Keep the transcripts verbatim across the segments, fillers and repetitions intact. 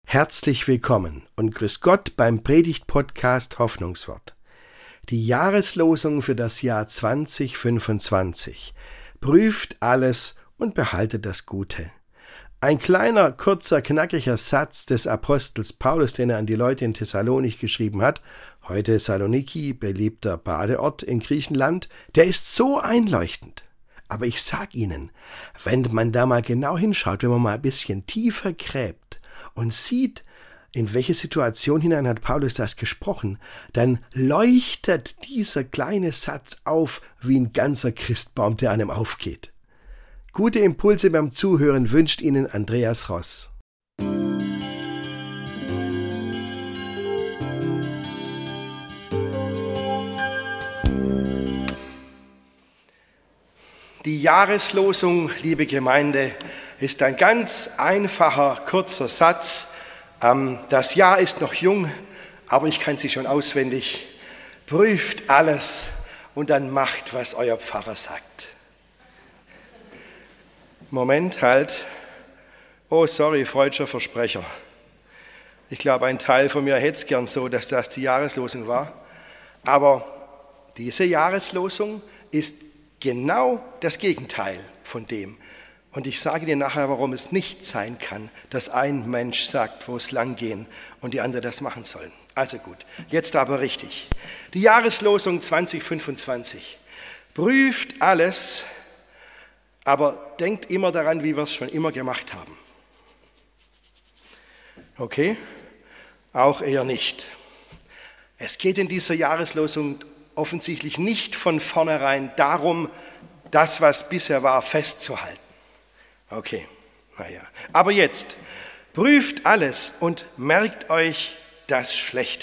Herzlich willkommen und grüß Gott beim Predigt-Podcast Hoffnungswort. Die Jahreslosung für das Jahr zwanzig fünfundzwanzig. Prüft alles und behaltet das Gute. Ein kleiner, kurzer, knackiger Satz des Apostels Paulus, den er an die Leute in Thessalonich geschrieben hat, heute Saloniki, beliebter Badeort in Griechenland, der ist so einleuchtend. Aber ich sag Ihnen, wenn man da mal genau hinschaut, wenn man mal ein bisschen tiefer gräbt und sieht, in welche Situation hinein hat Paulus das gesprochen, dann leuchtet dieser kleine Satz auf wie ein ganzer Christbaum, der einem aufgeht. Gute Impulse beim Zuhören wünscht Ihnen Andreas Ross. Die Jahreslosung, liebe Gemeinde, ist ein ganz einfacher, kurzer Satz. Das Jahr ist noch jung, aber ich kann sie schon auswendig. Prüft alles und dann macht, was euer Pfarrer sagt. Moment, halt. Oh, sorry, freudscher Versprecher. Ich glaube, ein Teil von mir hätte es gern so, dass das die Jahreslosung war. Aber diese Jahreslosung ist genau das Gegenteil von dem. Und ich sage dir nachher, warum es nicht sein kann, dass ein Mensch sagt, wo es lang gehen und die anderen das machen sollen. Also gut, jetzt aber richtig. Die Jahreslosung zwanzig fünfundzwanzig. Prüft alles, aber denkt immer daran, wie wir es schon immer gemacht haben. Okay? Auch eher nicht. Es geht in dieser Jahreslosung offensichtlich nicht von vornherein darum, das, was bisher war, festzuhalten. Okay, naja. Aber jetzt, prüft alles und merkt euch das Schlechte.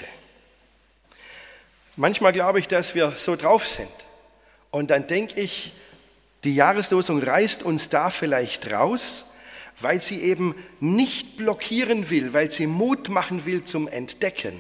Manchmal glaube ich, dass wir so drauf sind. Und dann denke ich, die Jahreslosung reißt uns da vielleicht raus, weil sie eben nicht blockieren will, weil sie Mut machen will zum Entdecken.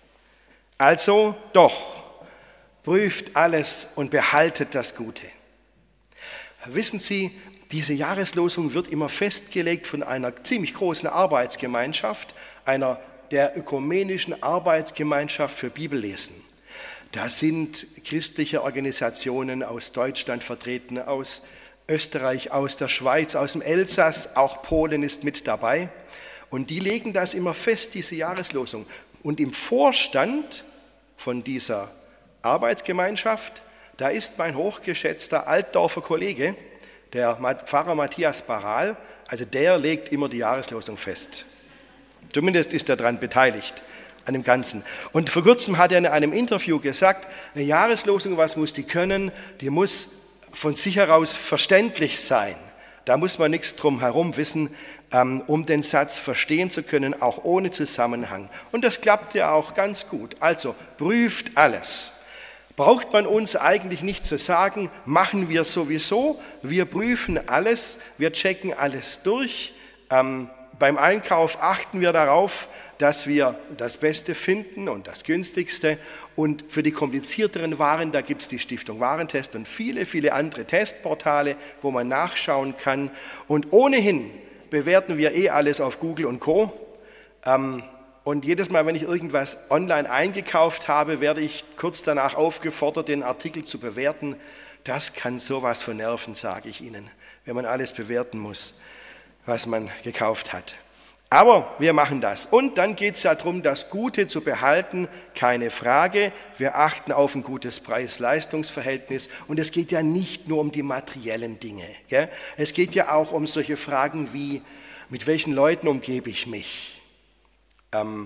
Also doch, prüft alles und behaltet das Gute. Wissen Sie, diese Jahreslosung wird immer festgelegt von einer ziemlich großen Arbeitsgemeinschaft, einer der ökumenischen Arbeitsgemeinschaft für Bibellesen. Da sind christliche Organisationen aus Deutschland vertreten, aus Österreich, aus der Schweiz, aus dem Elsass, auch Polen ist mit dabei. Und die legen das immer fest, diese Jahreslosung. Und im Vorstand von dieser Arbeitsgemeinschaft, da ist mein hochgeschätzter Altdorfer Kollege, der Pfarrer Matthias Baral, also der legt immer die Jahreslosung fest. Zumindest ist er daran beteiligt, an dem Ganzen. Und vor kurzem hat er in einem Interview gesagt, eine Jahreslosung, was muss die können? Die muss von sich heraus verständlich sein. Da muss man nichts drum herum wissen, um den Satz verstehen zu können, auch ohne Zusammenhang. Und das klappt ja auch ganz gut. Also prüft alles. Braucht man uns eigentlich nicht zu sagen, machen wir sowieso, wir prüfen alles, wir checken alles durch. Ähm, beim Einkauf achten wir darauf, dass wir das Beste finden und das Günstigste. Und für die komplizierteren Waren, da gibt es die Stiftung Warentest und viele, viele andere Testportale, wo man nachschauen kann. Und ohnehin bewerten wir eh alles auf Google und Co. Ähm, Und jedes Mal, wenn ich irgendwas online eingekauft habe, werde ich kurz danach aufgefordert, den Artikel zu bewerten. Das kann sowas von nerven, sage ich Ihnen, wenn man alles bewerten muss, was man gekauft hat. Aber wir machen das. Und dann geht es ja darum, das Gute zu behalten, keine Frage. Wir achten auf ein gutes Preis-Leistungs-Verhältnis. Und es geht ja nicht nur um die materiellen Dinge. Gell? Es geht ja auch um solche Fragen wie, mit welchen Leuten umgebe ich mich? Ähm,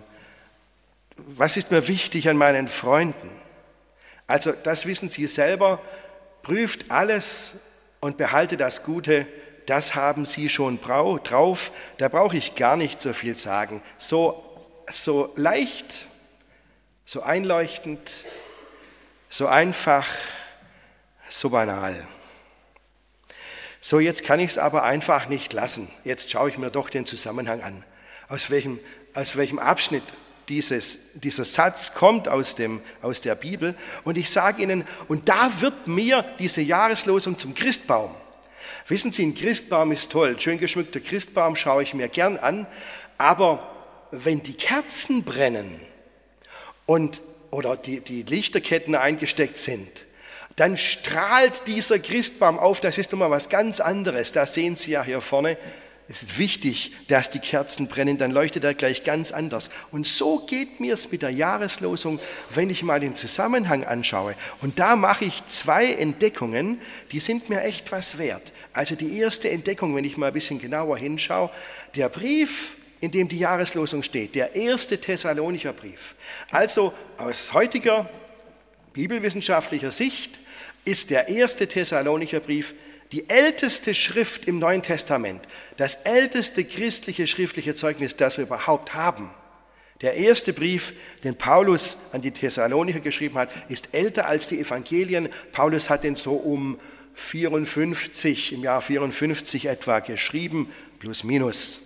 was ist mir wichtig an meinen Freunden? Also das wissen Sie selber, prüft alles und behaltet das Gute, das haben Sie schon brau- drauf, da brauche ich gar nicht so viel sagen. So, so leicht, so einleuchtend, so einfach, so banal. So, jetzt kann ich es aber einfach nicht lassen. Jetzt schaue ich mir doch den Zusammenhang an. Aus welchem aus welchem Abschnitt dieses, dieser Satz kommt aus, dem, aus der Bibel. Und ich sage Ihnen, und da wird mir diese Jahreslosung zum Christbaum. Wissen Sie, ein Christbaum ist toll. Schön geschmückter Christbaum schaue ich mir gern an. Aber wenn die Kerzen brennen und, oder die, die Lichterketten eingesteckt sind, dann strahlt dieser Christbaum auf. Das ist nochmal was ganz anderes. Da sehen Sie ja hier vorne. Es ist wichtig, dass die Kerzen brennen, dann leuchtet er gleich ganz anders. Und so geht mir es mit der Jahreslosung, wenn ich mal den Zusammenhang anschaue. Und da mache ich zwei Entdeckungen, die sind mir echt was wert. Also die erste Entdeckung, wenn ich mal ein bisschen genauer hinschaue, der Brief, in dem die Jahreslosung steht, der erste Thessalonicher Brief. Also aus heutiger bibelwissenschaftlicher Sicht ist der erste Thessalonicher Brief die älteste Schrift im Neuen Testament, das älteste christliche schriftliche Zeugnis, das wir überhaupt haben. Der erste Brief, den Paulus an die Thessalonicher geschrieben hat, ist älter als die Evangelien. Paulus hat den so um vierundfünfzig, im Jahr vierundfünfzig etwa geschrieben, plus minus.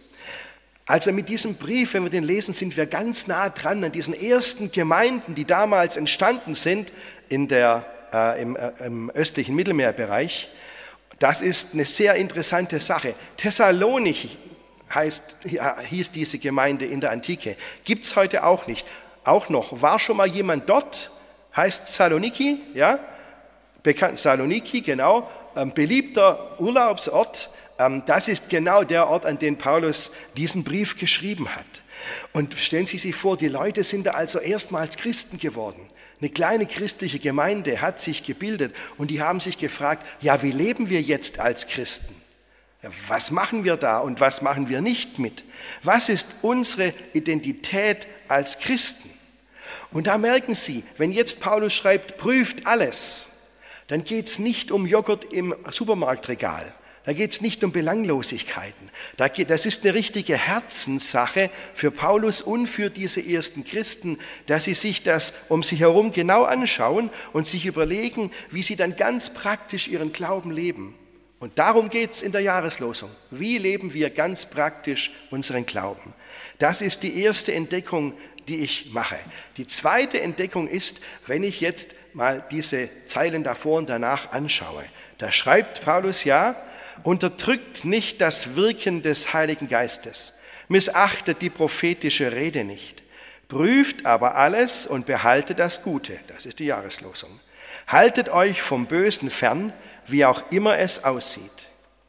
Also mit diesem Brief, wenn wir den lesen, sind wir ganz nah dran an diesen ersten Gemeinden, die damals entstanden sind in der, äh, im, äh, im östlichen Mittelmeerbereich. Das ist eine sehr interessante Sache. Thessalonich heißt, hieß diese Gemeinde in der Antike. Gibt es heute auch nicht. Auch noch. War schon mal jemand dort? Heißt Saloniki, ja? Bekannt, Saloniki, genau. Ähm, beliebter Urlaubsort. Ähm, das ist genau der Ort, an den Paulus diesen Brief geschrieben hat. Und stellen Sie sich vor, die Leute sind da also erstmals Christen geworden. Eine kleine christliche Gemeinde hat sich gebildet und die haben sich gefragt, ja, wie leben wir jetzt als Christen? Ja, was machen wir da und was machen wir nicht mit? Was ist unsere Identität als Christen? Und da merken Sie, wenn jetzt Paulus schreibt, prüft alles, dann geht es nicht um Joghurt im Supermarktregal. Da geht es nicht um Belanglosigkeiten. Das ist eine richtige Herzenssache für Paulus und für diese ersten Christen, dass sie sich das um sich herum genau anschauen und sich überlegen, wie sie dann ganz praktisch ihren Glauben leben. Und darum geht es in der Jahreslosung. Wie leben wir ganz praktisch unseren Glauben? Das ist die erste Entdeckung, die ich mache. Die zweite Entdeckung ist, wenn ich jetzt mal diese Zeilen davor und danach anschaue. Da schreibt Paulus ja, unterdrückt nicht das Wirken des Heiligen Geistes, missachtet die prophetische Rede nicht, prüft aber alles und behaltet das Gute. Das ist die Jahreslosung. Haltet euch vom Bösen fern, wie auch immer es aussieht.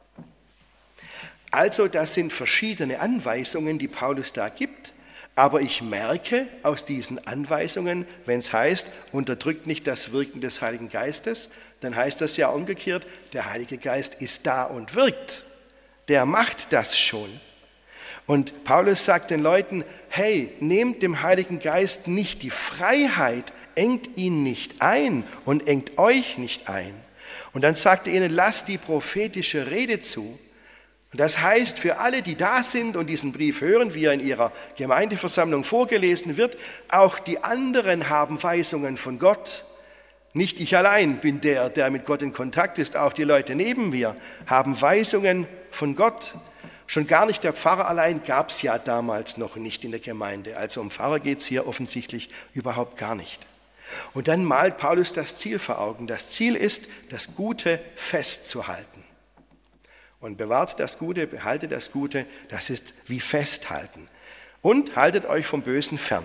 Also das sind verschiedene Anweisungen, die Paulus da gibt, aber ich merke aus diesen Anweisungen, wenn es heißt, unterdrückt nicht das Wirken des Heiligen Geistes, dann heißt das ja umgekehrt, der Heilige Geist ist da und wirkt. Der macht das schon. Und Paulus sagt den Leuten, hey, nehmt dem Heiligen Geist nicht die Freiheit, engt ihn nicht ein und engt euch nicht ein. Und dann sagt er ihnen, lasst die prophetische Rede zu. Und das heißt, für alle, die da sind und diesen Brief hören, wie er in ihrer Gemeindeversammlung vorgelesen wird, auch die anderen haben Weisungen von Gott. Nicht ich allein bin der, der mit Gott in Kontakt ist, auch die Leute neben mir haben Weisungen von Gott. Schon gar nicht der Pfarrer allein gab es ja damals noch nicht in der Gemeinde. Also um Pfarrer geht es hier offensichtlich überhaupt gar nicht. Und dann malt Paulus das Ziel vor Augen. Das Ziel ist, das Gute festzuhalten. Und bewahrt das Gute, behaltet das Gute, das ist wie festhalten. Und haltet euch vom Bösen fern.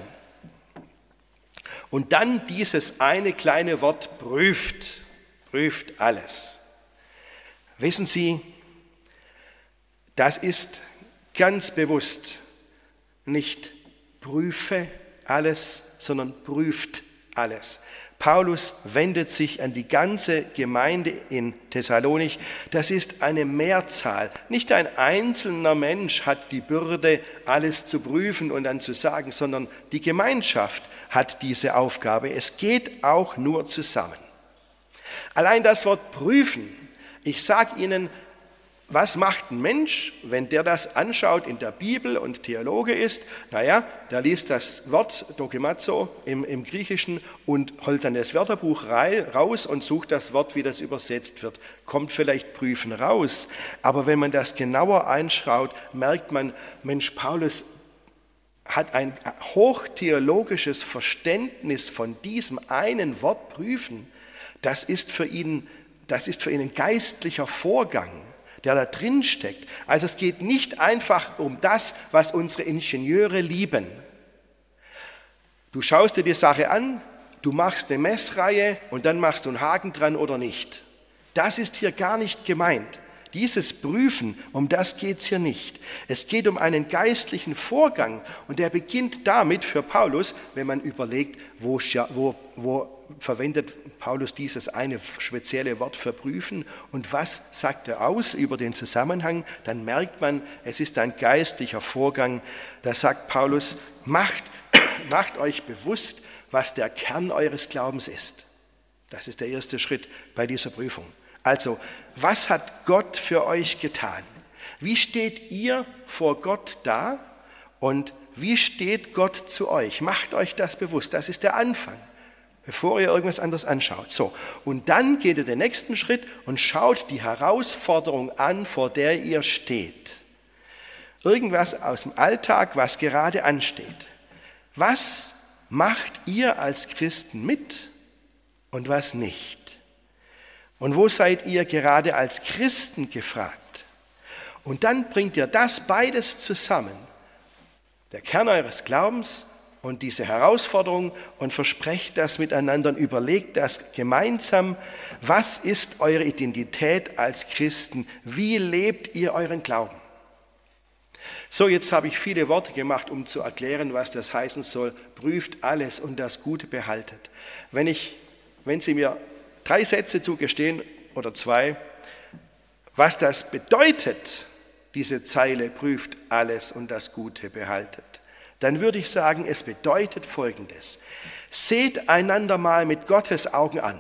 Und dann dieses eine kleine Wort prüft, prüft alles. Wissen Sie, das ist ganz bewusst nicht prüfe alles, sondern prüft alles. Paulus wendet sich an die ganze Gemeinde in Thessalonich. Das ist eine Mehrzahl. Nicht ein einzelner Mensch hat die Bürde, alles zu prüfen und dann zu sagen, sondern die Gemeinschaft hat diese Aufgabe. Es geht auch nur zusammen. Allein das Wort prüfen, ich sage Ihnen, was macht ein Mensch, wenn der das anschaut in der Bibel und Theologe ist? Naja, der liest das Wort dokimazo im, im Griechischen und holt dann das Wörterbuch raus und sucht das Wort, wie das übersetzt wird. Kommt vielleicht prüfen raus. Aber wenn man das genauer einschaut, merkt man, Mensch, Paulus hat ein hochtheologisches Verständnis von diesem einen Wort prüfen. Das ist für ihn, das ist für ihn ein geistlicher Vorgang. der da drin steckt. Also es geht nicht einfach um das, was unsere Ingenieure lieben. Du schaust dir die Sache an, du machst eine Messreihe und dann machst du einen Haken dran oder nicht. Das ist hier gar nicht gemeint. Dieses Prüfen, um das geht es hier nicht. Es geht um einen geistlichen Vorgang und der beginnt damit für Paulus, wenn man überlegt, wo, wo, wo verwendet Paulus dieses eine spezielle Wort für prüfen und was sagt er aus über den Zusammenhang, dann merkt man, es ist ein geistlicher Vorgang. Da sagt Paulus, macht, macht euch bewusst, was der Kern eures Glaubens ist. Das ist der erste Schritt bei dieser Prüfung. Also, was hat Gott für euch getan? Wie steht ihr vor Gott da und wie steht Gott zu euch? Macht euch das bewusst, das ist der Anfang, bevor ihr irgendwas anderes anschaut. So, und dann geht ihr den nächsten Schritt und schaut die Herausforderung an, vor der ihr steht. Irgendwas aus dem Alltag, was gerade ansteht. Was macht ihr als Christen mit und was nicht? Und wo seid ihr gerade als Christen gefragt? Und dann bringt ihr das beides zusammen, der Kern eures Glaubens und diese Herausforderung und versprecht das miteinander und überlegt das gemeinsam. Was ist eure Identität als Christen? Wie lebt ihr euren Glauben? So, jetzt habe ich viele Worte gemacht, um zu erklären, was das heißen soll. Prüft alles und das Gute behaltet. Wenn ich, wenn Sie mir drei Sätze zugestehen oder zwei, was das bedeutet, diese Zeile prüft alles und das Gute behaltet, dann würde ich sagen, es bedeutet Folgendes. Seht einander mal mit Gottes Augen an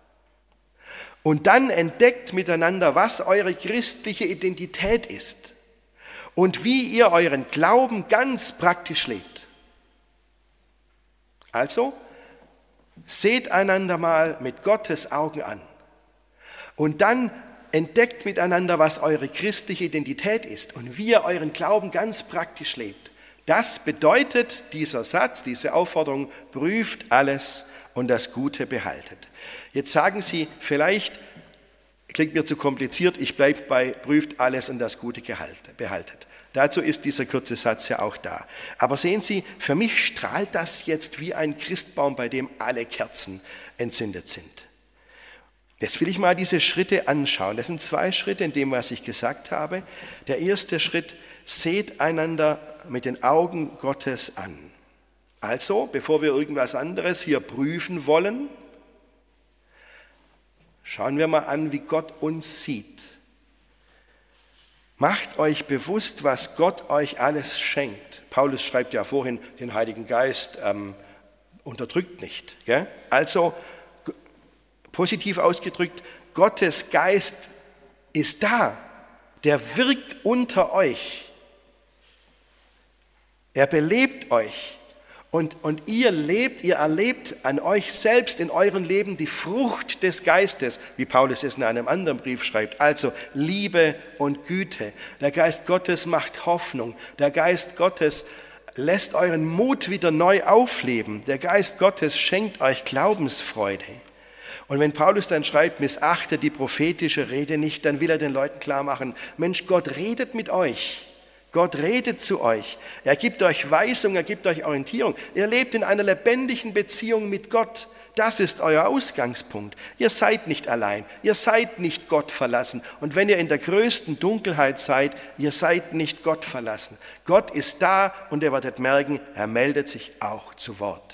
und dann entdeckt miteinander, was eure christliche Identität ist und wie ihr euren Glauben ganz praktisch lebt. Also, seht einander mal mit Gottes Augen an und dann entdeckt miteinander, was eure christliche Identität ist und wie ihr euren Glauben ganz praktisch lebt. Das bedeutet dieser Satz, diese Aufforderung, prüft alles und das Gute behaltet. Jetzt sagen Sie, vielleicht klingt mir zu kompliziert, ich bleibe bei prüft alles und das Gute behaltet. Dazu ist dieser kurze Satz ja auch da. Aber sehen Sie, für mich strahlt das jetzt wie ein Christbaum, bei dem alle Kerzen entzündet sind. Jetzt will ich mal diese Schritte anschauen. Das sind zwei Schritte in dem, was ich gesagt habe. Der erste Schritt, seht einander mit den Augen Gottes an. Also, bevor wir irgendwas anderes hier prüfen wollen, schauen wir mal an, wie Gott uns sieht. Macht euch bewusst, was Gott euch alles schenkt. Paulus schreibt ja vorhin, den Heiligen Geist ähm, unterdrückt nicht. Gell? Also, g- positiv ausgedrückt, Gottes Geist ist da. Der wirkt unter euch. Er belebt euch. Und, und ihr lebt, ihr erlebt an euch selbst in eurem Leben die Frucht des Geistes, wie Paulus es in einem anderen Brief schreibt. Also Liebe und Güte. Der Geist Gottes macht Hoffnung. Der Geist Gottes lässt euren Mut wieder neu aufleben. Der Geist Gottes schenkt euch Glaubensfreude. Und wenn Paulus dann schreibt, missachtet die prophetische Rede nicht, dann will er den Leuten klar machen, Mensch, Gott redet mit euch. Gott redet zu euch. Er gibt euch Weisung, er gibt euch Orientierung. Ihr lebt in einer lebendigen Beziehung mit Gott. Das ist euer Ausgangspunkt. Ihr seid nicht allein. Ihr seid nicht Gott verlassen. Und wenn ihr in der größten Dunkelheit seid, ihr seid nicht Gott verlassen. Gott ist da und ihr werdet merken, er meldet sich auch zu Wort.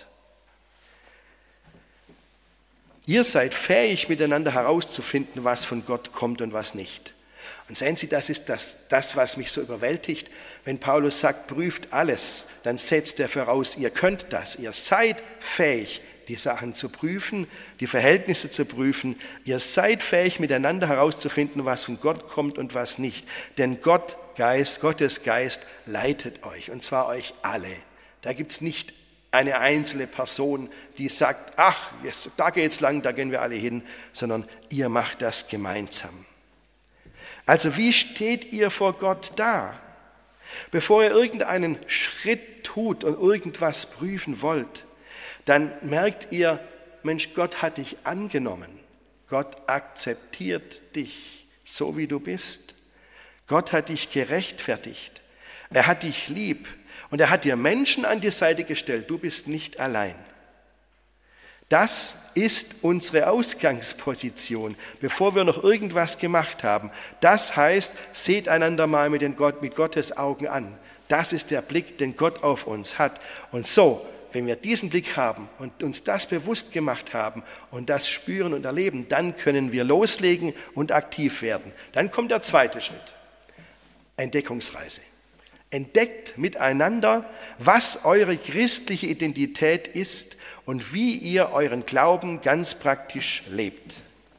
Ihr seid fähig, miteinander herauszufinden, was von Gott kommt und was nicht. Und sehen Sie, das ist das, das, was mich so überwältigt. Wenn Paulus sagt, prüft alles, dann setzt er voraus, ihr könnt das. Ihr seid fähig, die Sachen zu prüfen, die Verhältnisse zu prüfen. Ihr seid fähig, miteinander herauszufinden, was von Gott kommt und was nicht. Denn Gott, Geist, Gottes Geist leitet euch, und zwar euch alle. Da gibt es nicht eine einzelne Person, die sagt, ach, jetzt, da geht's lang, da gehen wir alle hin, sondern ihr macht das gemeinsam. Also wie steht ihr vor Gott da? Bevor ihr irgendeinen Schritt tut und irgendwas prüfen wollt, dann merkt ihr, Mensch, Gott hat dich angenommen. Gott akzeptiert dich, so wie du bist. Gott hat dich gerechtfertigt. Er hat dich lieb und er hat dir Menschen an die Seite gestellt. Du bist nicht allein. Das ist unsere Ausgangsposition, bevor wir noch irgendwas gemacht haben. Das heißt, seht einander mal mit, den Gott, mit Gottes Augen an. Das ist der Blick, den Gott auf uns hat. Und so, wenn wir diesen Blick haben und uns das bewusst gemacht haben und das spüren und erleben, dann können wir loslegen und aktiv werden. Dann kommt der zweite Schritt. Entdeckungsreise. Entdeckt miteinander, was eure christliche Identität ist und wie ihr euren Glauben ganz praktisch lebt.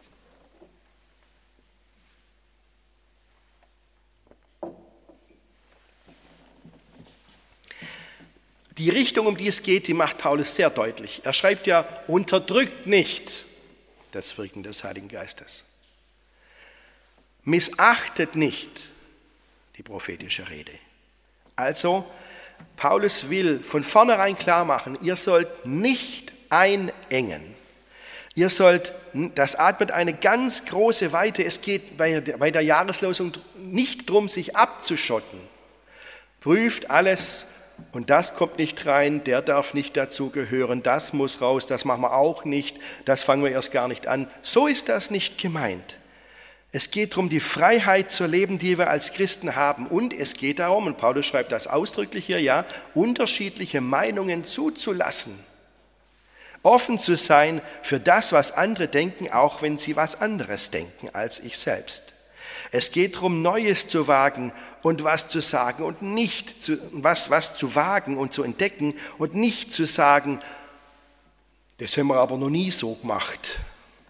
Die Richtung, um die es geht, die macht Paulus sehr deutlich. Er schreibt ja, unterdrückt nicht das Wirken des Heiligen Geistes. Missachtet nicht die prophetische Rede. Also, Paulus will von vornherein klar machen, ihr sollt nicht einengen. Ihr sollt, das atmet eine ganz große Weite. Es geht bei der, bei der Jahreslosung nicht darum, sich abzuschotten. Prüft alles und das kommt nicht rein, der darf nicht dazugehören, das muss raus, das machen wir auch nicht, das fangen wir erst gar nicht an. So ist das nicht gemeint. Es geht darum, die Freiheit zu leben, die wir als Christen haben. Und es geht darum, und Paulus schreibt das ausdrücklich hier, ja, unterschiedliche Meinungen zuzulassen. Offen zu sein für das, was andere denken, auch wenn sie was anderes denken als ich selbst. Es geht darum, Neues zu wagen und was zu sagen und nicht zu, was, was zu wagen und zu entdecken und nicht zu sagen, das haben wir aber noch nie so gemacht.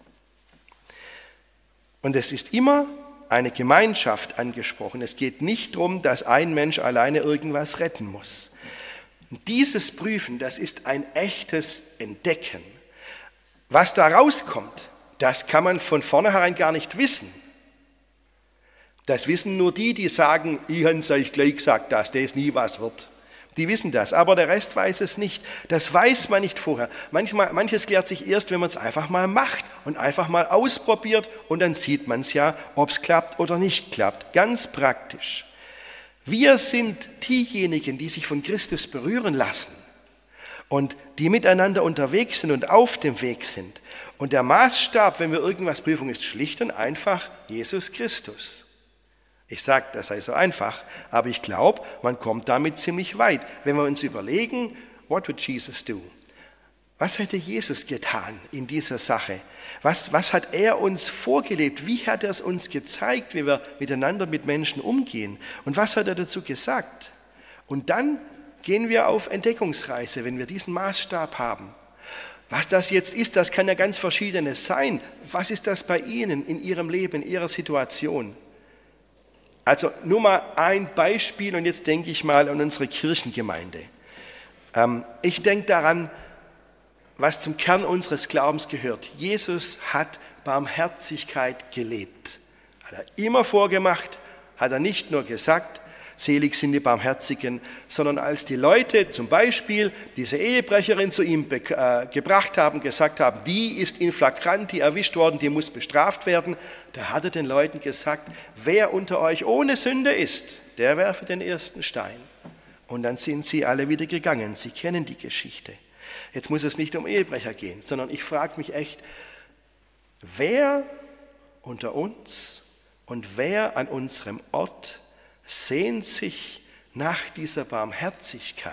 Und es ist immer eine Gemeinschaft angesprochen. Es geht nicht darum, dass ein Mensch alleine irgendwas retten muss. Und dieses Prüfen, das ist ein echtes Entdecken. Was da rauskommt, das kann man von vornherein gar nicht wissen. Das wissen nur die, die sagen, ich habe es euch gleich gesagt, dass das nie was wird. Die wissen das, aber der Rest weiß es nicht. Das weiß man nicht vorher. Manchmal, manches klärt sich erst, wenn man es einfach mal macht und einfach mal ausprobiert und dann sieht man es ja, ob es klappt oder nicht klappt. Ganz praktisch. Wir sind diejenigen, die sich von Christus berühren lassen und die miteinander unterwegs sind und auf dem Weg sind. Und der Maßstab, wenn wir irgendwas prüfen, ist schlicht und einfach Jesus Christus. Ich sage, das sei so einfach, aber ich glaube, man kommt damit ziemlich weit. Wenn wir uns überlegen, what would Jesus do? Was hätte Jesus getan in dieser Sache? Was, was hat er uns vorgelebt? Wie hat er es uns gezeigt, wie wir miteinander mit Menschen umgehen? Und was hat er dazu gesagt? Und dann gehen wir auf Entdeckungsreise, wenn wir diesen Maßstab haben. Was das jetzt ist, das kann ja ganz Verschiedenes sein. Was ist das bei Ihnen in Ihrem Leben, in Ihrer Situation? Also nur mal ein Beispiel und jetzt denke ich mal an unsere Kirchengemeinde. Ähm, ich denke daran, was zum Kern unseres Glaubens gehört. Jesus hat Barmherzigkeit gelebt. Hat er immer vorgemacht, hat er nicht nur gesagt, selig sind die Barmherzigen, sondern als die Leute zum Beispiel diese Ehebrecherin zu ihm be- äh, gebracht haben, gesagt haben, die ist in flagranti erwischt worden, die muss bestraft werden, da hat er den Leuten gesagt, wer unter euch ohne Sünde ist, der werfe den ersten Stein. Und dann sind sie alle wieder gegangen, sie kennen die Geschichte. Jetzt muss es nicht um Ehebrecher gehen, sondern ich frage mich echt, wer unter uns und wer an unserem Ort sehnt sich nach dieser Barmherzigkeit.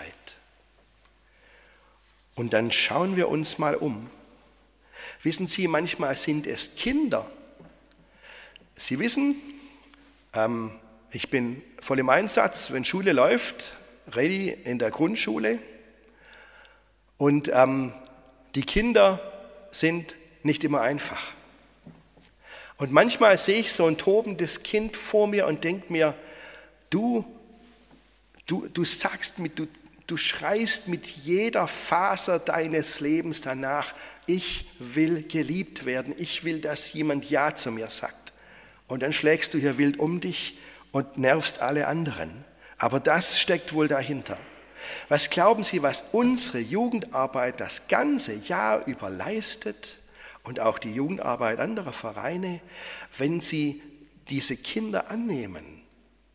Und dann schauen wir uns mal um. Wissen Sie, manchmal sind es Kinder. Sie wissen, ähm, ich bin voll im Einsatz, wenn Schule läuft, ready in der Grundschule. Und ähm, die Kinder sind nicht immer einfach. Und manchmal sehe ich so ein tobendes Kind vor mir und denke mir, Du, du, du sagst mit, du, du schreist mit jeder Faser deines Lebens danach, ich will geliebt werden, ich will, dass jemand Ja zu mir sagt. Und dann schlägst du hier wild um dich und nervst alle anderen. Aber das steckt wohl dahinter. Was glauben Sie, was unsere Jugendarbeit das ganze Jahr über leistet und auch die Jugendarbeit anderer Vereine, wenn sie diese Kinder annehmen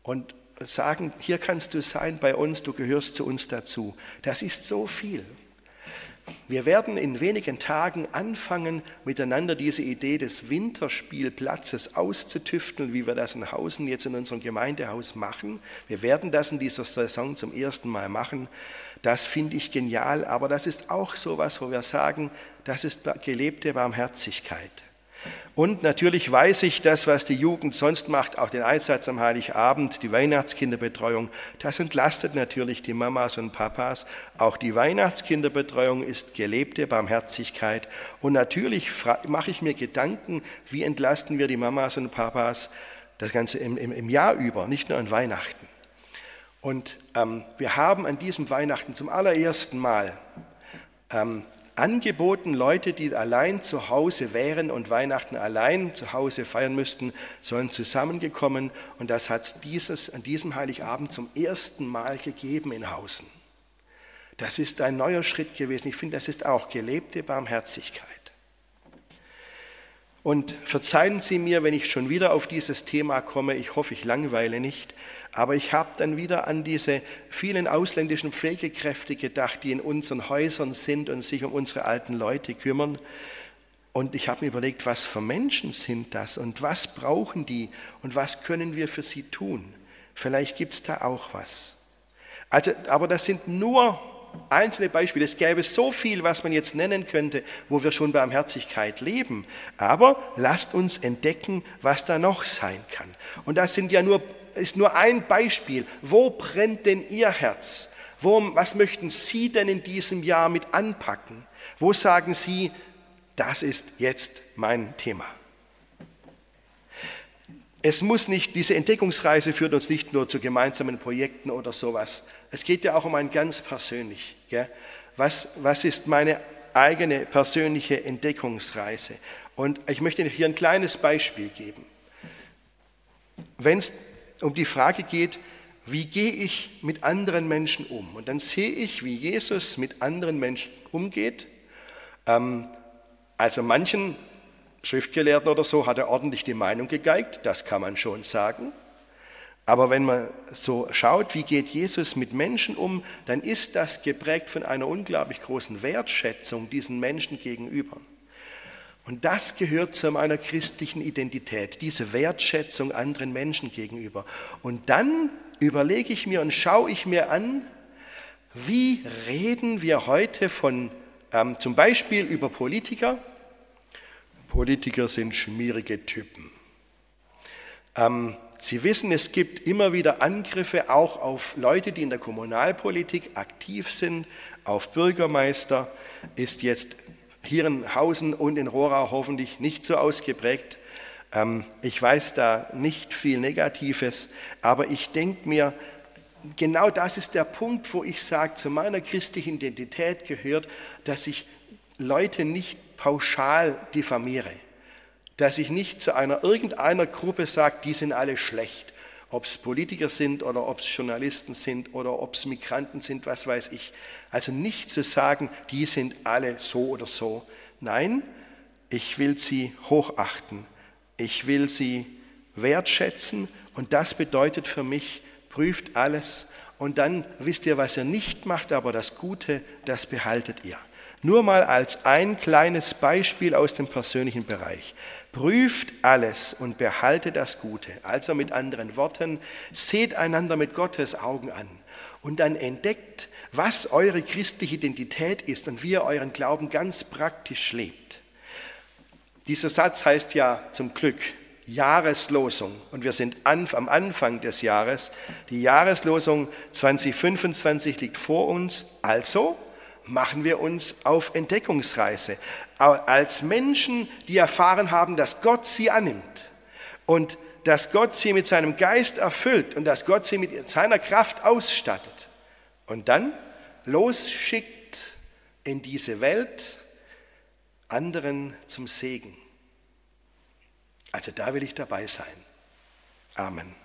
und sagen, hier kannst du sein bei uns, du gehörst zu uns dazu. Das ist so viel. Wir werden in wenigen Tagen anfangen, miteinander diese Idee des Winterspielplatzes auszutüfteln, wie wir das in Hausen jetzt in unserem Gemeindehaus machen. Wir werden das in dieser Saison zum ersten Mal machen. Das finde ich genial, aber das ist auch so etwas, wo wir sagen, das ist gelebte Barmherzigkeit. Und natürlich weiß ich, das, was die Jugend sonst macht, auch den Einsatz am Heiligabend, die Weihnachtskinderbetreuung, das entlastet natürlich die Mamas und Papas. Auch die Weihnachtskinderbetreuung ist gelebte Barmherzigkeit. Und natürlich mache ich mir Gedanken, wie entlasten wir die Mamas und Papas das Ganze im, im, im Jahr über, nicht nur an Weihnachten. Und ähm, wir haben an diesem Weihnachten zum allerersten Mal ähm, angeboten, Leute, die allein zu Hause wären und Weihnachten allein zu Hause feiern müssten, sollen zusammengekommen. Und das hat es dieses, an diesem Heiligabend zum ersten Mal gegeben in Hausen. Das ist ein neuer Schritt gewesen. Ich finde, das ist auch gelebte Barmherzigkeit. Und verzeihen Sie mir, wenn ich schon wieder auf dieses Thema komme, ich hoffe, ich langweile nicht, aber ich habe dann wieder an diese vielen ausländischen Pflegekräfte gedacht, die in unseren Häusern sind und sich um unsere alten Leute kümmern. Und ich habe mir überlegt, was für Menschen sind das und was brauchen die und was können wir für sie tun? Vielleicht gibt es da auch was. Also, aber das sind nur einzelne Beispiele. Es gäbe so viel, was man jetzt nennen könnte, wo wir schon Barmherzigkeit leben. Aber lasst uns entdecken, was da noch sein kann. Und das sind ja nur, ist nur ein Beispiel. Wo brennt denn Ihr Herz? Wo, was möchten Sie denn in diesem Jahr mit anpacken? Wo sagen Sie, das ist jetzt mein Thema? Es muss nicht, diese Entdeckungsreise führt uns nicht nur zu gemeinsamen Projekten oder sowas. Es geht ja auch um ein ganz persönlich. Gell? Was, was ist meine eigene persönliche Entdeckungsreise? Und ich möchte hier ein kleines Beispiel geben. Wenn es um die Frage geht, wie gehe ich mit anderen Menschen um? Und dann sehe ich, wie Jesus mit anderen Menschen umgeht. Ähm, also manchen Schriftgelehrten oder so hat er ordentlich die Meinung gegeigt, das kann man schon sagen. Aber wenn man so schaut, wie geht Jesus mit Menschen um, dann ist das geprägt von einer unglaublich großen Wertschätzung diesen Menschen gegenüber. Und das gehört zu meiner christlichen Identität, diese Wertschätzung anderen Menschen gegenüber. Und dann überlege ich mir und schaue ich mir an, wie reden wir heute von, ähm, zum Beispiel über Politiker. Politiker sind schmierige Typen. Ähm, Sie wissen, es gibt immer wieder Angriffe auch auf Leute, die in der Kommunalpolitik aktiv sind, auf Bürgermeister, ist jetzt hier in Hausen und in Rohrau hoffentlich nicht so ausgeprägt. Ähm, ich weiß da nicht viel Negatives, aber ich denke mir, genau das ist der Punkt, wo ich sage, zu meiner christlichen Identität gehört, dass ich Leute nicht pauschal diffamiere, dass ich nicht zu einer irgendeiner Gruppe sage, die sind alle schlecht, ob es Politiker sind oder ob es Journalisten sind oder ob es Migranten sind, was weiß ich. Also nicht zu sagen, die sind alle so oder so. Nein, ich will sie hochachten, ich will sie wertschätzen und das bedeutet für mich, prüft alles und dann wisst ihr, was ihr nicht macht, aber das Gute, das behaltet ihr. Nur mal als ein kleines Beispiel aus dem persönlichen Bereich. Prüft alles und behaltet das Gute. Also mit anderen Worten, seht einander mit Gottes Augen an und dann entdeckt, was eure christliche Identität ist und wie ihr euren Glauben ganz praktisch lebt. Dieser Satz heißt ja zum Glück Jahreslosung und wir sind am Anfang des Jahres. Die Jahreslosung zwanzig fünfundzwanzig liegt vor uns, also machen wir uns auf Entdeckungsreise als Menschen, die erfahren haben, dass Gott sie annimmt und dass Gott sie mit seinem Geist erfüllt und dass Gott sie mit seiner Kraft ausstattet und dann losschickt in diese Welt anderen zum Segen. Also da will ich dabei sein. Amen.